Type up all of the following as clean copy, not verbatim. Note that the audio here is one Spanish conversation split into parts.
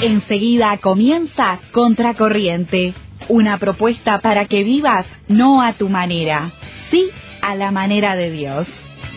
Enseguida comienza Contracorriente, una propuesta para que vivas no a tu manera, sí a la manera de Dios.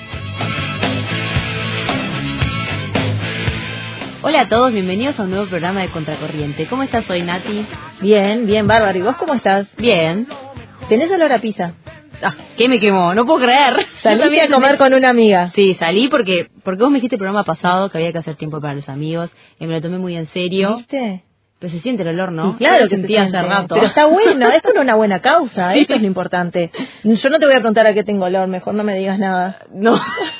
Hola a todos, bienvenidos a un nuevo programa de Contracorriente. ¿Cómo estás hoy, Nati? Bien, bien, bárbaro. ¿Y vos cómo estás? Bien. ¿Tenés olor a pizza? Ah, ¿qué me quemó? No puedo creer. Salí a comer con una amiga. Sí, salí porque vos me dijiste el programa pasado que había que hacer tiempo para los amigos y me lo tomé muy en serio. ¿Viste? Pero se siente el olor, ¿no? Sí, claro que sentía se hace rato. Pero está bueno, es por una buena causa, eso es lo importante. Yo no te voy a preguntar a qué tengo olor, mejor no me digas nada. No.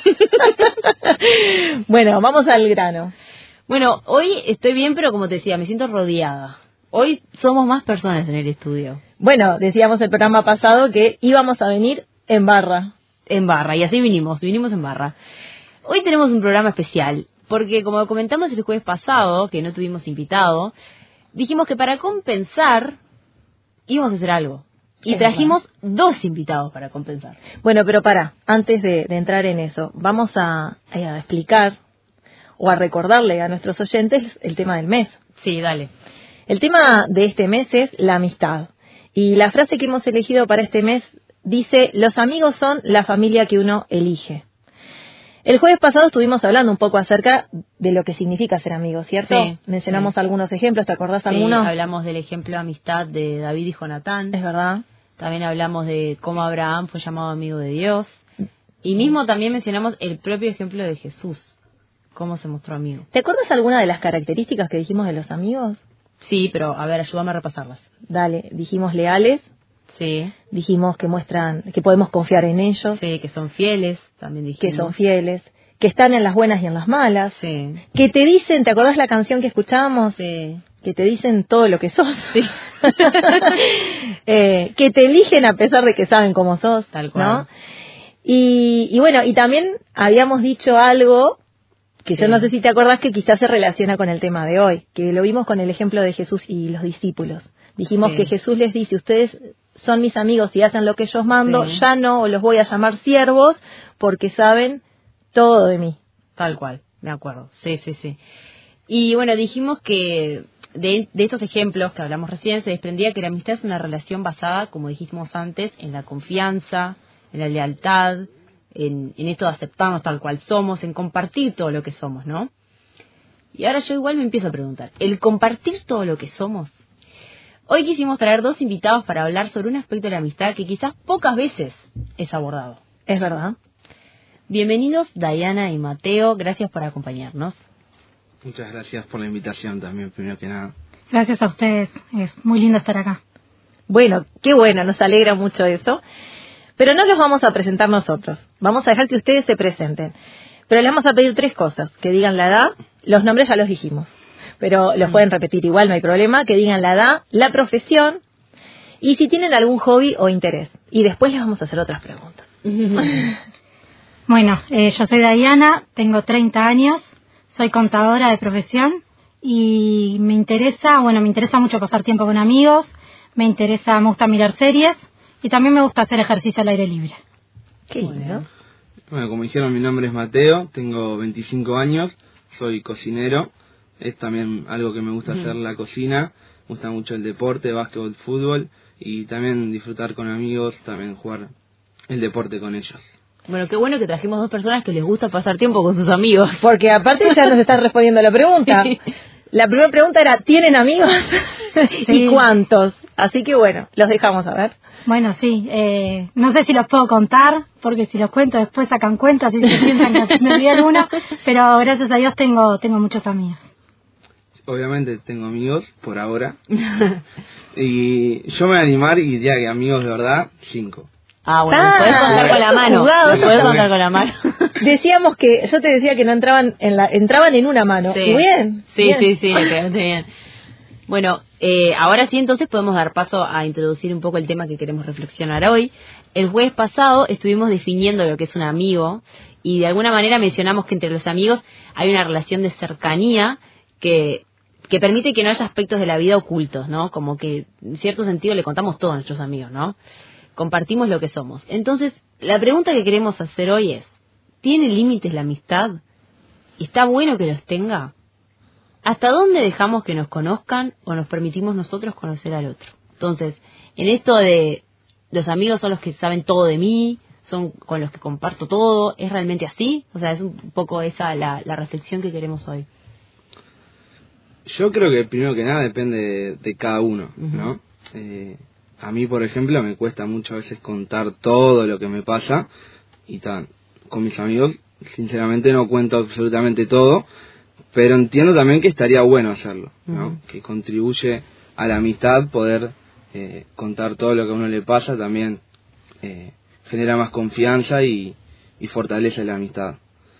Bueno, vamos al grano. Bueno, hoy estoy bien, pero como te decía, me siento rodeada. Hoy somos más personas en el estudio. Bueno, decíamos el programa pasado que íbamos a venir en barra. En barra, y así vinimos en barra. Hoy tenemos un programa especial, porque como comentamos el jueves pasado, que no tuvimos invitado, dijimos que para compensar íbamos a hacer algo. Y trajimos dos invitados para compensar. Bueno, pero antes de entrar en eso, vamos a explicar o a recordarle a nuestros oyentes el tema del mes. Sí, dale. El tema de este mes es la amistad. Y la frase que hemos elegido para este mes dice: los amigos son la familia que uno elige. El jueves pasado estuvimos hablando un poco acerca de lo que significa ser amigo, ¿cierto? Sí. Mencionamos algunos ejemplos, ¿te acordás Sí, alguno? hablamos del ejemplo de amistad de David y Jonatán. Es verdad. También hablamos de cómo Abraham fue llamado amigo de Dios. Y mismo también mencionamos el propio ejemplo de Jesús, cómo se mostró amigo. ¿Te acuerdas alguna de las características que dijimos de los amigos? Sí, pero a ver, ayúdame a repasarlas. Dale, dijimos leales. Sí. Dijimos que muestran, que podemos confiar en ellos. Sí, que son fieles, también dijimos. Que son fieles. Que están en las buenas y en las malas. Sí. Que te dicen, ¿te acordás la canción que escuchábamos? Sí. Que te dicen todo lo que sos. Sí. Que te eligen a pesar de que saben cómo sos. Tal cual. ¿No? Y bueno, y también habíamos dicho algo que yo no sé si te acordás, que quizás se relaciona con el tema de hoy, que lo vimos con el ejemplo de Jesús y los discípulos. Dijimos que Jesús les dice: ustedes son mis amigos y hacen lo que yo os mando, ya no los voy a llamar siervos porque saben todo de mí. Tal cual, me acuerdo. Sí. Y bueno, dijimos que de estos ejemplos que hablamos recién se desprendía que la amistad es una relación basada, como dijimos antes, en la confianza, en la lealtad, en esto de aceptarnos tal cual somos, en compartir todo lo que somos, ¿no? Y ahora yo igual me empiezo a preguntar, ¿el compartir todo lo que somos? Hoy quisimos traer dos invitados para hablar sobre un aspecto de la amistad que quizás pocas veces es abordado. Es verdad. Bienvenidos Diana y Mateo, gracias por acompañarnos. Muchas gracias por la invitación también, primero que nada. Gracias a ustedes, es muy lindo estar acá. Bueno, qué bueno, nos alegra mucho eso. Pero no los vamos a presentar nosotros, vamos a dejar que ustedes se presenten. Pero les vamos a pedir tres cosas: que digan la edad, los nombres ya los dijimos, pero los pueden repetir igual, no hay problema, que digan la edad, la profesión y si tienen algún hobby o interés. Y después les vamos a hacer otras preguntas. Bueno, yo soy Diana, tengo 30 años, soy contadora de profesión y me interesa mucho pasar tiempo con amigos, me gusta mirar series y también me gusta hacer ejercicio al aire libre. Qué lindo. Bueno, como dijeron, mi nombre es Mateo, tengo 25 años, soy cocinero. Es también algo que me gusta hacer, la cocina. Me gusta mucho el deporte, básquetbol, fútbol. Y también disfrutar con amigos, también jugar el deporte con ellos. Bueno, qué bueno que trajimos dos personas que les gusta pasar tiempo con sus amigos. Porque aparte ya nos están respondiendo la pregunta. Sí. La primera pregunta era: ¿tienen amigos? Sí. ¿Y cuántos? Así que bueno, los dejamos a ver. Bueno, sí, no sé si los puedo contar, porque si los cuento después sacan cuentas y se piensan que me olvidé uno, pero gracias a Dios tengo muchos amigos. Obviamente tengo amigos, por ahora. Y yo me voy a animar y diría que amigos de verdad, 5. Ah, bueno, podés contar con la mano. Jugado. Podés contar con la mano. Decíamos que, yo te decía que no entraban en una mano. Sí. ¿Y bien? Sí, Bien. sí, le quedaste bien. Bueno, ahora sí, entonces podemos dar paso a introducir un poco el tema que queremos reflexionar hoy. El jueves pasado estuvimos definiendo lo que es un amigo y de alguna manera mencionamos que entre los amigos hay una relación de cercanía que permite que no haya aspectos de la vida ocultos, ¿no? Como que en cierto sentido le contamos todo a nuestros amigos, ¿no? Compartimos lo que somos. Entonces, la pregunta que queremos hacer hoy es: ¿tiene límites la amistad? ¿Está bueno que los tenga? ¿hasta dónde dejamos que nos conozcan o nos permitimos nosotros conocer al otro? Entonces, en esto de los amigos son los que saben todo de mí, son con los que comparto todo, ¿es realmente así? O sea, es un poco esa la reflexión que queremos hoy. Yo creo que primero que nada depende de cada uno, ¿no? A mí, por ejemplo, me cuesta muchas veces contar todo lo que me pasa y con mis amigos, sinceramente no cuento absolutamente todo, pero entiendo también que estaría bueno hacerlo, ¿no? Que contribuye a la amistad poder contar todo lo que a uno le pasa, también genera más confianza y fortalece la amistad.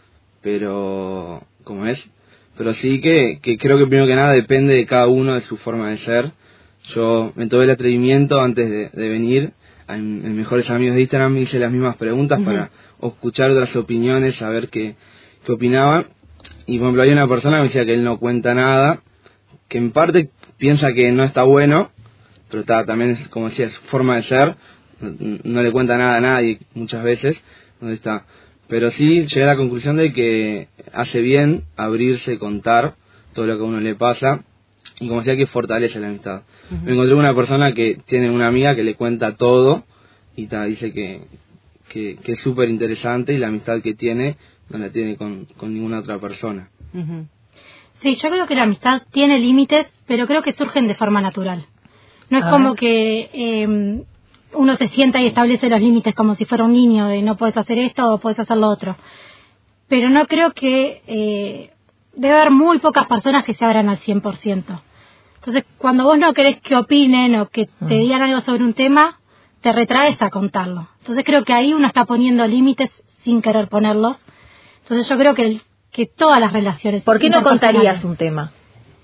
Pero, ¿cómo es? Pero sí que creo que primero que nada depende de cada uno, de su forma de ser. Yo me tomé el atrevimiento antes de venir en Mejores Amigos de Instagram, hice las mismas preguntas para escuchar otras opiniones, saber qué opinaban. Y por ejemplo, hay una persona que me decía que él no cuenta nada, que en parte piensa que no está bueno, pero también es, como decía, es su forma de ser, no le cuenta nada a nadie muchas veces, ¿dónde está? Pero sí llegué a la conclusión de que hace bien abrirse, contar todo lo que a uno le pasa, y como decía, que fortalece la amistad. Me encontré con una persona que tiene una amiga que le cuenta todo, y dice que es súper interesante, y la amistad que tiene no la tiene con ninguna otra persona. Sí, yo creo que la amistad tiene límites, pero creo que surgen de forma natural. No es como que uno se sienta y establece los límites como si fuera un niño, de no puedes hacer esto o puedes hacer lo otro. Pero no creo que... debe haber muy pocas personas que se abran al 100%. Entonces, cuando vos no querés que opinen o que te digan algo sobre un tema, te retraes a contarlo. Entonces, creo que ahí uno está poniendo límites sin querer ponerlos. Entonces, yo creo que todas las relaciones... ¿Por qué no contarías un tema?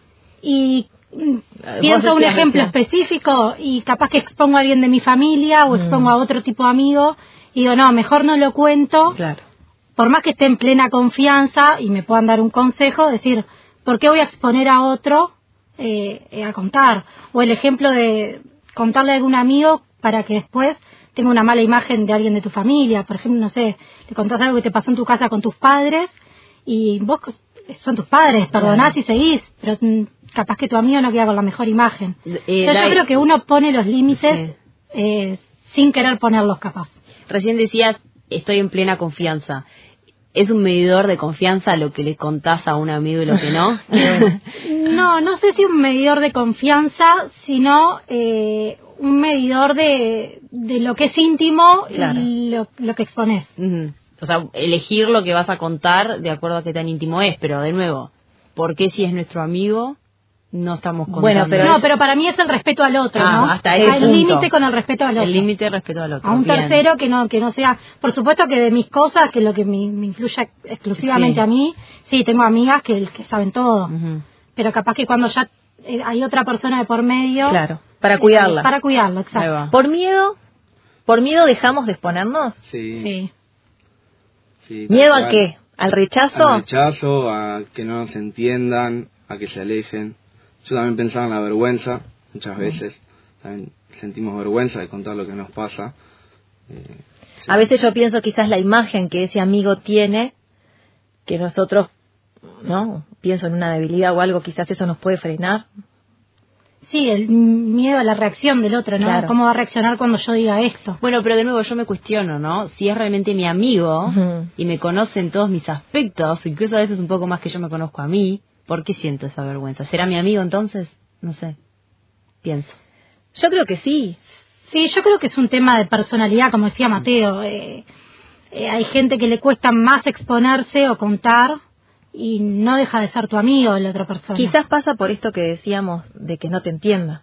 Y pienso un ejemplo específico y capaz que expongo a alguien de mi familia o expongo a otro tipo de amigo y digo, no, mejor no lo cuento. Claro. Por más que esté en plena confianza y me puedan dar un consejo, decir, ¿por qué voy a exponer a otro a contar? O el ejemplo de contarle a algún amigo para que después tenga una mala imagen de alguien de tu familia. Por ejemplo, no sé, le contás algo que te pasó en tu casa con tus padres y vos son tus padres, perdonás y seguís, pero capaz que tu amigo no queda con la mejor imagen. Entonces, yo creo que uno pone los límites sin querer ponerlos, capaz. Recién decías, estoy en plena confianza. ¿Es un medidor de confianza lo que le contás a un amigo y lo que no? No sé si un medidor de confianza, sino un medidor de lo que es íntimo, claro, y lo que exponés. O sea, elegir lo que vas a contar de acuerdo a qué tan íntimo es, pero de nuevo, ¿por qué si es nuestro amigo no estamos contando? Bueno, pero para mí es el respeto al otro, ¿no? Hasta ese punto. El límite con el respeto al otro. El límite de respeto al otro. A un tercero que no sea... Por supuesto que de mis cosas, que lo que me influye exclusivamente a mí, sí, tengo amigas que saben todo. Pero capaz que cuando ya hay otra persona de por medio... Claro, para cuidarla. Para cuidarlo, exacto. ¿Por miedo dejamos de exponernos? Sí. ¿Miedo a qué? ¿Al rechazo? Al rechazo, a que no nos entiendan, a que se alejen. Yo también pensaba en la vergüenza, muchas veces. También sentimos vergüenza de contar lo que nos pasa. A veces yo pienso quizás la imagen que ese amigo tiene, que nosotros, ¿no? Pienso en una debilidad o algo, quizás eso nos puede frenar. Sí, el miedo a la reacción del otro, ¿no? Claro. ¿Cómo va a reaccionar cuando yo diga esto? Bueno, pero de nuevo yo me cuestiono, ¿no? Si es realmente mi amigo y me conoce en todos mis aspectos, incluso a veces un poco más que yo me conozco a mí, ¿por qué siento esa vergüenza? ¿Será mi amigo entonces? No sé. Pienso. Yo creo que sí. Sí, yo creo que es un tema de personalidad, como decía Mateo. Hay gente que le cuesta más exponerse o contar y no deja de ser tu amigo de la otra persona. Quizás pasa por esto que decíamos de que no te entienda.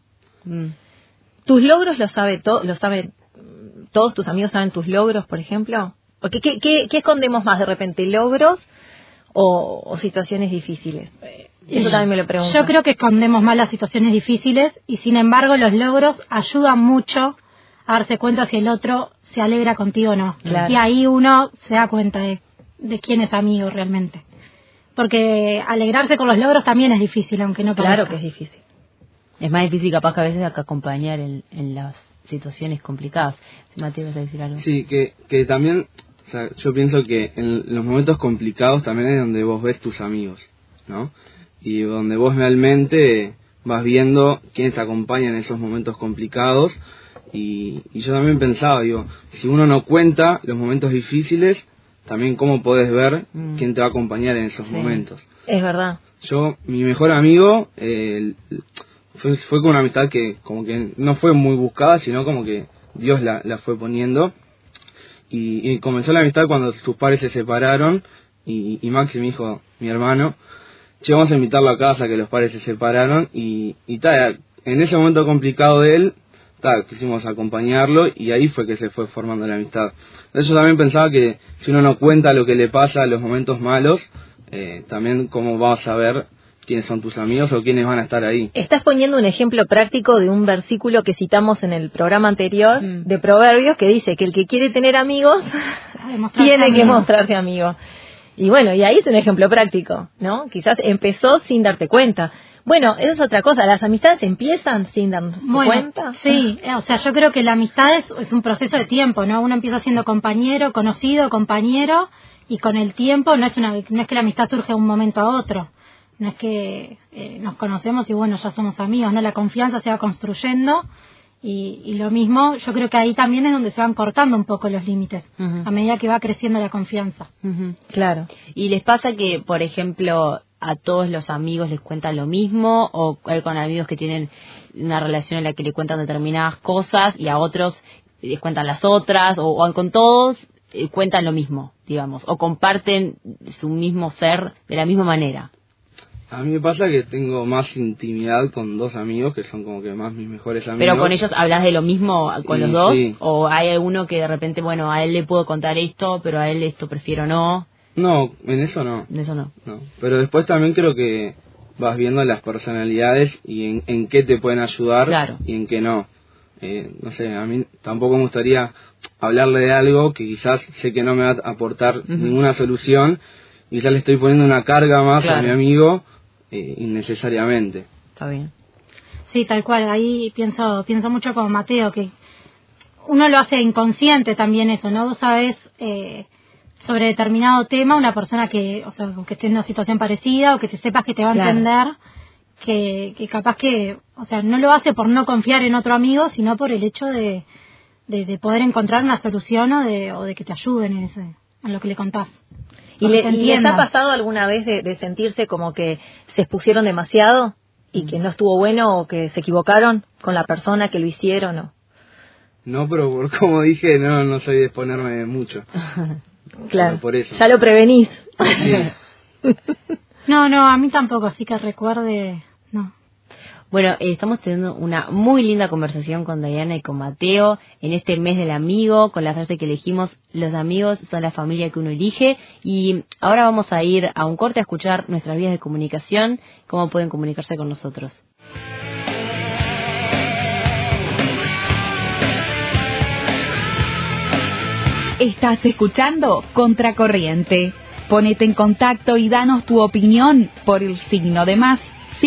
¿Tus logros lo saben todos tus amigos saben tus logros, por ejemplo? Porque ¿qué escondemos más de repente? ¿Logros o situaciones difíciles? Eso también me lo pregunto. Yo creo que escondemos más las situaciones difíciles y sin embargo los logros ayudan mucho a darse cuenta si el otro se alegra contigo o no. Claro. Y ahí uno se da cuenta de quién es amigo realmente. Porque alegrarse con los logros también es difícil, aunque no parezca. Claro que es difícil. Es más difícil capaz que a veces que acompañar en las situaciones complicadas. Mateo, ¿vas a decir algo? Sí, que también, o sea, yo pienso que en los momentos complicados también es donde vos ves tus amigos, ¿no? y donde vos realmente vas viendo quiénes te acompañan en esos momentos complicados. Y yo también pensaba, digo, si uno no cuenta los momentos difíciles, también cómo podés ver quién te va a acompañar en esos momentos. Es verdad. Mi mejor amigo fue con una amistad que como que no fue muy buscada, sino como que Dios la fue poniendo. Y comenzó la amistad cuando sus padres se separaron, y Maxi, mi hijo, mi hermano, vamos a invitarlo a casa, que los padres se separaron, y en ese momento complicado de él, quisimos acompañarlo, y ahí fue que se fue formando la amistad. Yo también pensaba que si uno no cuenta lo que le pasa en los momentos malos, también cómo vas a saber quiénes son tus amigos o quiénes van a estar ahí. Estás poniendo un ejemplo práctico de un versículo que citamos en el programa anterior de Proverbios, que dice que el que quiere tener amigos tiene que mostrarse amigo. Y bueno, y ahí es un ejemplo práctico, ¿no? Quizás empezó sin darte cuenta. Bueno, esa es otra cosa, las amistades empiezan sin darse cuenta. Sí, o sea, yo creo que la amistad es un proceso de tiempo, ¿no? Uno empieza siendo compañero, conocido, compañero, y con el tiempo no es que la amistad surge de un momento a otro. No es que nos conocemos y bueno, ya somos amigos, ¿no? La confianza se va construyendo y lo mismo, yo creo que ahí también es donde se van cortando un poco los límites, a medida que va creciendo la confianza. Claro. ¿Y les pasa que, por ejemplo, a todos los amigos les cuentan lo mismo, o hay con amigos que tienen una relación en la que le cuentan determinadas cosas y a otros les cuentan las otras, o con todos cuentan lo mismo, digamos, o comparten su mismo ser de la misma manera? A mí me pasa que tengo más intimidad con dos amigos, que son como que más mis mejores amigos. ¿Pero con ellos hablas de lo mismo con los dos? Sí. ¿O hay alguno que de repente, bueno, a él le puedo contar esto, pero a él esto prefiero no? No, en eso no. En eso no. No. Pero después también creo que vas viendo las personalidades y en qué te pueden ayudar, claro, y en qué no. No sé, a mí tampoco me gustaría hablarle de algo que quizás sé que no me va a aportar ninguna solución, y quizás le estoy poniendo una carga más a mi amigo innecesariamente. Está bien. Sí, tal cual. Ahí pienso mucho como Mateo, que uno lo hace inconsciente también eso, ¿no? Vos sabés sobre determinado tema, una persona que, o sea, que esté en una situación parecida o que te sepas que te va a entender, que capaz que, o sea, no lo hace por no confiar en otro amigo, sino por el hecho de poder encontrar una solución o de que te ayuden en lo que le contás. ¿Y les ha pasado alguna vez de sentirse como que se expusieron demasiado y que no estuvo bueno, o que se equivocaron con la persona que lo hicieron? No, pero como dije, no soy de exponerme mucho. Claro, por eso. Ya lo prevenís. Sí. No, a mí tampoco, así que recuerde, no. Bueno, estamos teniendo una muy linda conversación con Diana y con Mateo en este mes del amigo, con la frase que elegimos: los amigos son la familia que uno elige. Y ahora vamos a ir a un corte a escuchar nuestras vías de comunicación, cómo pueden comunicarse con nosotros. Estás escuchando Contracorriente. Ponete en contacto y danos tu opinión por el signo de más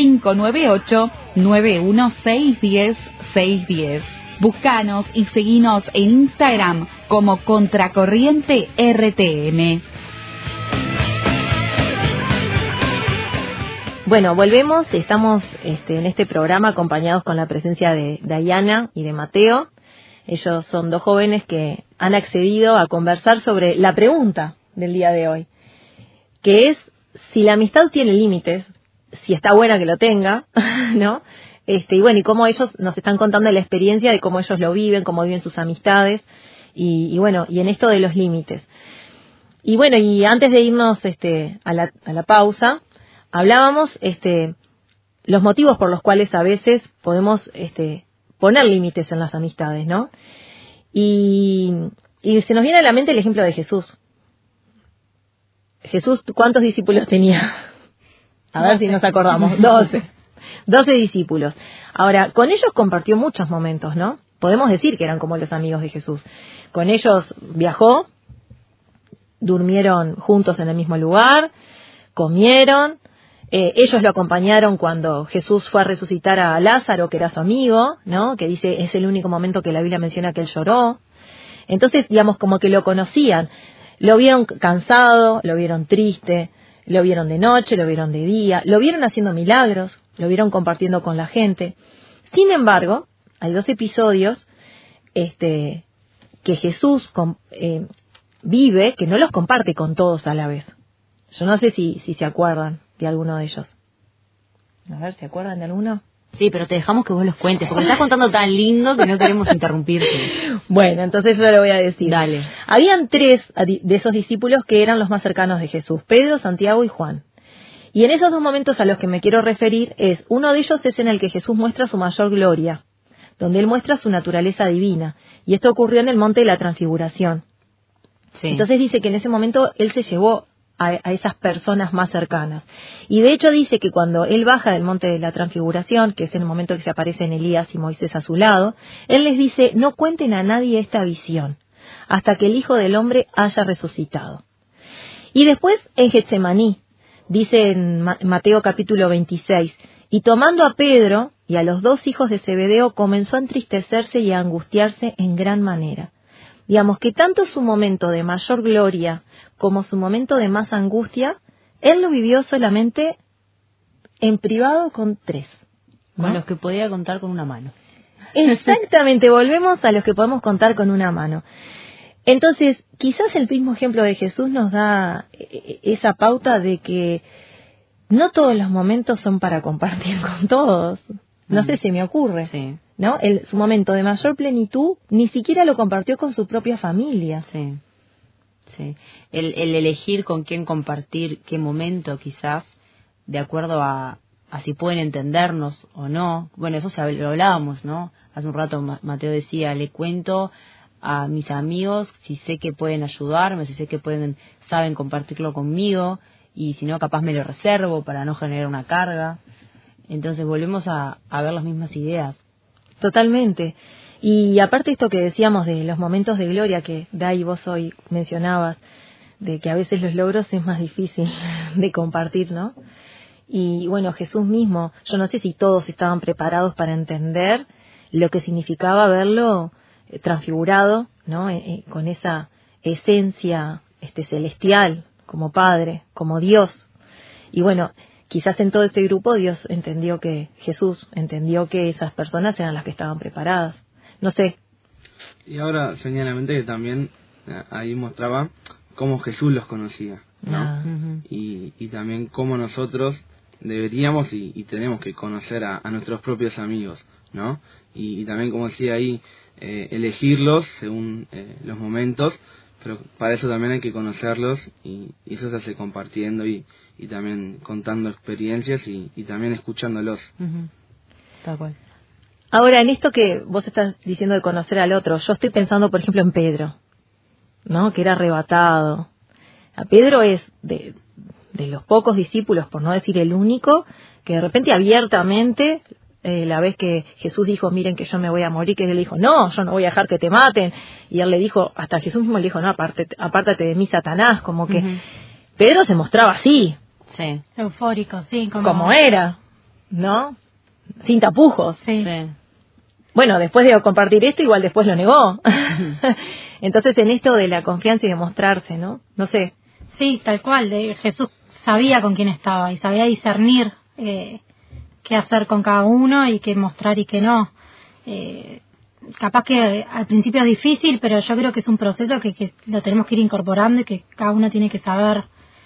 598-91610-610. Búscanos y seguinos en Instagram como Contracorriente RTM. Bueno, volvemos. Estamos en este programa acompañados con la presencia de Diana y de Mateo. Ellos son dos jóvenes que han accedido a conversar sobre la pregunta del día de hoy, que es si la amistad tiene límites, si está buena que lo tenga, ¿no? Y bueno, y cómo ellos nos están contando la experiencia de cómo ellos lo viven, cómo viven sus amistades, y bueno, y en esto de los límites. Y bueno, y antes de irnos a la pausa, hablábamos los motivos por los cuales a veces podemos poner límites en las amistades, ¿no? Y se nos viene a la mente el ejemplo de Jesús. Jesús, ¿cuántos discípulos tenía? A ver si nos acordamos. 12 discípulos. Ahora, con ellos compartió muchos momentos, ¿no? Podemos decir que eran como los amigos de Jesús. Con ellos viajó, durmieron juntos en el mismo lugar, comieron. Ellos lo acompañaron cuando Jesús fue a resucitar a Lázaro, que era su amigo, ¿no? Que dice, es el único momento que la Biblia menciona que él lloró. Entonces, digamos, como que lo conocían. Lo vieron cansado, lo vieron triste, Lo vieron de noche, lo vieron de día, lo vieron haciendo milagros, lo vieron compartiendo con la gente. Sin embargo, hay 2 episodios que Jesús vive, que no los comparte con todos a la vez. Yo no sé si se acuerdan de alguno de ellos. A ver, ¿se acuerdan de alguno? Sí, pero te dejamos que vos los cuentes, porque estás contando tan lindo que no queremos interrumpirte. Bueno, entonces yo lo voy a decir. Dale. Habían 3 de esos discípulos que eran los más cercanos de Jesús, Pedro, Santiago y Juan. Y en esos 2 momentos a los que me quiero referir uno de ellos es en el que Jesús muestra su mayor gloria, donde él muestra su naturaleza divina. Y esto ocurrió en el monte de la Transfiguración. Sí. Entonces dice que en ese momento él se llevó a esas personas más cercanas. Y de hecho dice que cuando él baja del monte de la Transfiguración, que es en el momento que se aparecen Elías y Moisés a su lado, él les dice, no cuenten a nadie esta visión, hasta que el Hijo del Hombre haya resucitado. Y después en Getsemaní, dice en Mateo capítulo 26, y tomando a Pedro y a los 2 hijos de Zebedeo, comenzó a entristecerse y a angustiarse en gran manera. Digamos que tanto su momento de mayor gloria como su momento de más angustia, él lo vivió solamente en privado con 3. ¿no? Con los que podía contar con una mano. Exactamente, volvemos a los que podemos contar con una mano. Entonces, quizás el mismo ejemplo de Jesús nos da esa pauta de que no todos los momentos son para compartir con todos. No sé si me ocurre. Sí. ¿No? Su momento de mayor plenitud ni siquiera lo compartió con su propia familia. Sí. Sí. El elegir con quién compartir qué momento, quizás, de acuerdo a si pueden entendernos o no. Bueno, eso lo hablábamos, ¿no? Hace un rato Mateo decía, le cuento a mis amigos si sé que pueden ayudarme, si sé que saben compartirlo conmigo, y si no, capaz me lo reservo para no generar una carga. Entonces volvemos a ver las mismas ideas. Totalmente. Y aparte esto que decíamos de los momentos de gloria que Dai vos hoy mencionabas, de que a veces los logros es más difícil de compartir, ¿no? Y bueno, Jesús mismo, yo no sé si todos estaban preparados para entender lo que significaba verlo transfigurado, ¿no? Con esa esencia celestial, como Padre, como Dios. Y bueno, quizás en todo este grupo Jesús entendió que esas personas eran las que estaban preparadas. No sé. Y ahora, señalamente, que también ahí mostraba cómo Jesús los conocía, ¿no? Y también cómo nosotros deberíamos y tenemos que conocer a nuestros propios amigos, ¿no? Y también, como decía ahí, elegirlos según los momentos, pero para eso también hay que conocerlos y eso se hace compartiendo y también contando experiencias y también escuchándolos. Tal cual. Ahora, en esto que vos estás diciendo de conocer al otro, yo estoy pensando, por ejemplo, en Pedro, ¿no? Que era arrebatado. A Pedro es de los pocos discípulos, por no decir el único, que de repente abiertamente, la vez que Jesús dijo, miren que yo me voy a morir, que él le dijo, no, yo no voy a dejar que te maten. Y él le dijo, hasta Jesús mismo le dijo, no, apártate de mí, Satanás, como que Pedro se mostraba así. Sí. Eufórico, sí. Como era, ¿no? Sin tapujos. Sí. Bueno, después de compartir esto, igual después lo negó. Entonces, en esto de la confianza y de mostrarse, ¿no? No sé. Sí, tal cual. Jesús sabía con quién estaba y sabía discernir qué hacer con cada uno y qué mostrar y qué no. Capaz que al principio es difícil, pero yo creo que es un proceso que lo tenemos que ir incorporando y que cada uno tiene que saber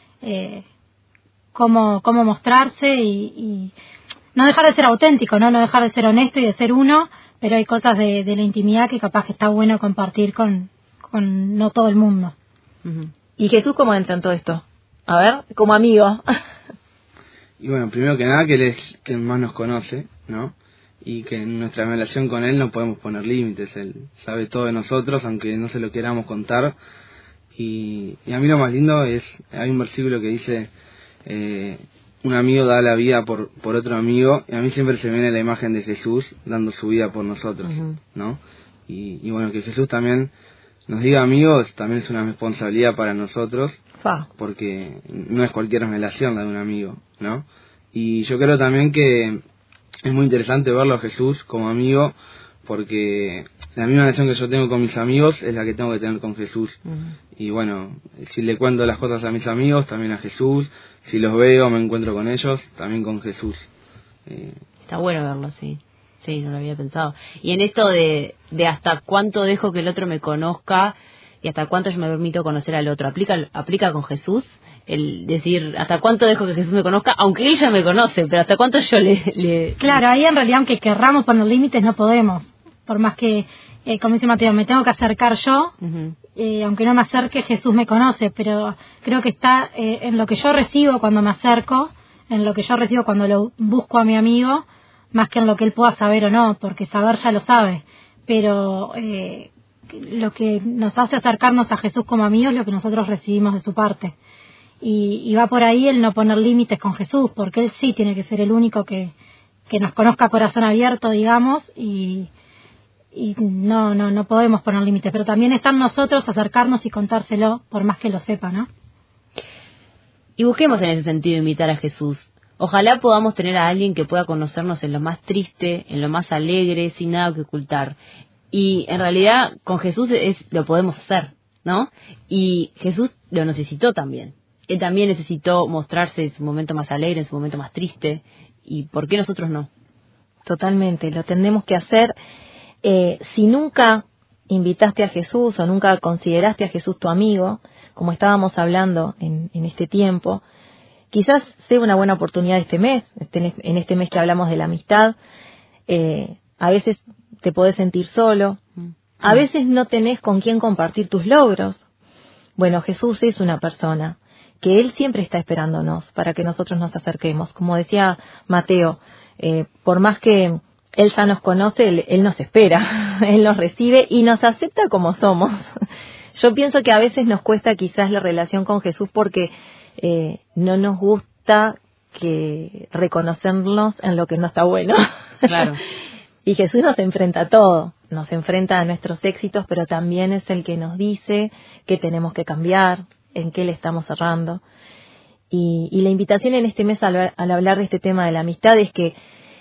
cómo mostrarse y no dejar de ser auténtico, no dejar de ser honesto y de ser uno, pero hay cosas de la intimidad que capaz que está bueno compartir con no todo el mundo. ¿Y Jesús cómo entra en todo esto? A ver, como amigo. Y bueno, primero que nada, que Él es quien más nos conoce, ¿no? Y que en nuestra relación con Él no podemos poner límites. Él sabe todo de nosotros, aunque no se lo queramos contar. Y a mí lo más lindo hay un versículo que dice, un amigo da la vida por otro amigo, y a mí siempre se me viene la imagen de Jesús dando su vida por nosotros, ¿no? Y bueno, que Jesús también nos diga amigos, también es una responsabilidad para nosotros, porque no es cualquier relación la de un amigo, ¿no? Y yo creo también que es muy interesante verlo a Jesús como amigo, porque la misma relación que yo tengo con mis amigos es la que tengo que tener con Jesús. Y bueno, si le cuento las cosas a mis amigos, también a Jesús. Si los veo, me encuentro con ellos, también con Jesús. Está bueno verlo, sí. Sí, no lo había pensado. Y en esto de hasta cuánto dejo que el otro me conozca y hasta cuánto yo me permito conocer al otro, ¿aplica con Jesús? El decir, ¿hasta cuánto dejo que Jesús me conozca? Aunque ella me conoce, pero ¿hasta cuánto yo le... Claro, ahí en realidad, aunque querramos poner límites, no podemos. Por más que, como dice Mateo, me tengo que acercar yo, aunque no me acerque, Jesús me conoce, pero creo que está en lo que yo recibo cuando me acerco, en lo que yo recibo cuando lo busco a mi amigo, más que en lo que él pueda saber o no, porque saber ya lo sabe. Pero lo que nos hace acercarnos a Jesús como amigos es lo que nosotros recibimos de su parte. Y va por ahí el no poner límites con Jesús, porque él sí tiene que ser el único que nos conozca a corazón abierto, digamos, y no podemos poner límites, pero también está en nosotros acercarnos y contárselo, por más que lo sepa, ¿no? Y busquemos en ese sentido imitar a Jesús. Ojalá podamos tener a alguien que pueda conocernos en lo más triste, en lo más alegre, sin nada que ocultar. Y en realidad con Jesús lo podemos hacer, ¿no? Y Jesús lo necesitó también. Él también necesitó mostrarse en su momento más alegre, en su momento más triste. ¿Y por qué nosotros no? Totalmente, lo tendremos que hacer. Si nunca invitaste a Jesús o nunca consideraste a Jesús tu amigo, como estábamos hablando en este tiempo, quizás sea una buena oportunidad este mes, en este mes que hablamos de la amistad. A veces te podés sentir solo, a veces no tenés con quién compartir tus logros. Bueno, Jesús es una persona que Él siempre está esperándonos para que nosotros nos acerquemos. Como decía Mateo, por más que Él ya nos conoce, Él nos espera, Él nos recibe y nos acepta como somos. Yo pienso que a veces nos cuesta quizás la relación con Jesús porque no nos gusta reconocernos en lo que no está bueno. Claro. Y Jesús nos enfrenta a todo, nos enfrenta a nuestros éxitos, pero también es el que nos dice que tenemos que cambiar, en qué le estamos errando. Y la invitación en este mes al hablar de este tema de la amistad es que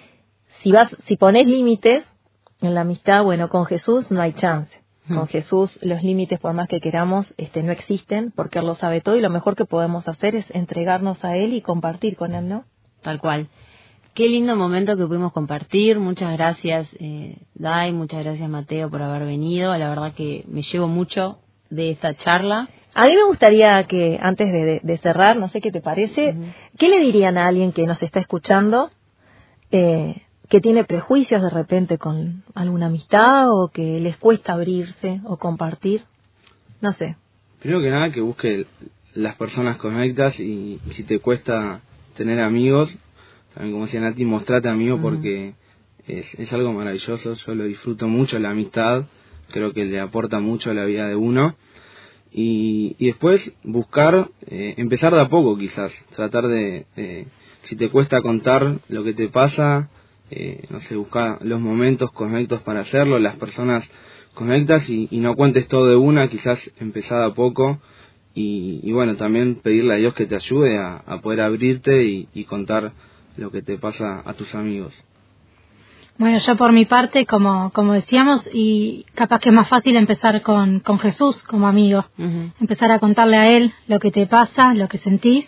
si pones límites en la amistad, bueno, con Jesús no hay chance. Con Jesús los límites, por más que queramos, no existen, porque Él lo sabe todo y lo mejor que podemos hacer es entregarnos a Él y compartir con Él, ¿no? Tal cual. Qué lindo momento que pudimos compartir. Muchas gracias, Dai, muchas gracias, Mateo, por haber venido. La verdad que me llevo mucho de esta charla. A mí me gustaría que, antes de cerrar, no sé qué te parece, ¿qué le dirían a alguien que nos está escuchando, que tiene prejuicios de repente con alguna amistad o que les cuesta abrirse o compartir? No sé. Primero que nada, que busque las personas correctas y si te cuesta tener amigos, también como decía Nati, mostrate amigo porque es algo maravilloso. Yo lo disfruto mucho, la amistad, creo que le aporta mucho a la vida de uno. Y después buscar, empezar de a poco quizás, tratar de, si te cuesta contar lo que te pasa, no sé, buscar los momentos correctos para hacerlo, las personas correctas y no cuentes todo de una, quizás empezar de a poco y bueno, también pedirle a Dios que te ayude a poder abrirte y contar lo que te pasa a tus amigos. Bueno, yo por mi parte, como decíamos, y capaz que es más fácil empezar con Jesús como amigo, empezar a contarle a Él lo que te pasa, lo que sentís,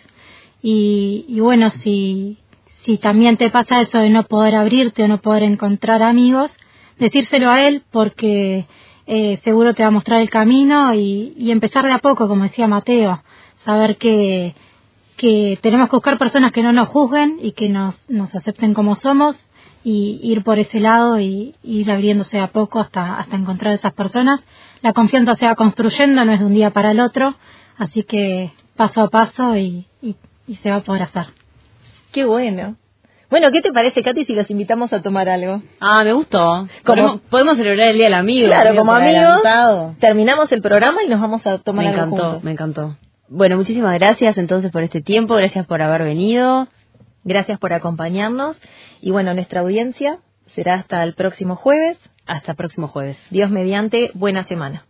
y bueno, si también te pasa eso de no poder abrirte o no poder encontrar amigos, decírselo a Él porque seguro te va a mostrar el camino y empezar de a poco, como decía Mateo, saber que tenemos que buscar personas que no nos juzguen y que nos acepten como somos y ir por ese lado y ir abriéndose a poco hasta encontrar esas personas. La confianza se va construyendo, no es de un día para el otro, así que paso a paso y se va a poder hacer. Qué bueno. Bueno, ¿qué te parece, Katy, si los invitamos a tomar algo? Ah, me gustó. Podemos celebrar el Día del Amigo. Claro, como amigos, terminamos el programa y nos vamos a tomar algo juntos. Me encantó. Bueno, muchísimas gracias entonces por este tiempo, gracias por haber venido. Gracias por acompañarnos. Y bueno, nuestra audiencia será hasta el próximo jueves. Hasta el próximo jueves. Dios mediante, buena semana.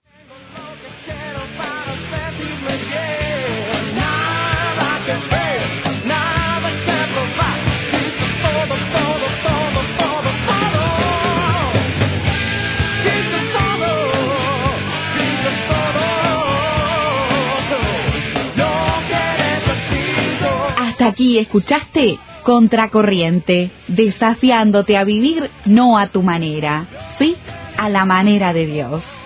Todo, todo, todo, todo, todo. Hasta aquí escuchaste Contracorriente, desafiándote a vivir no a tu manera, sí, a la manera de Dios.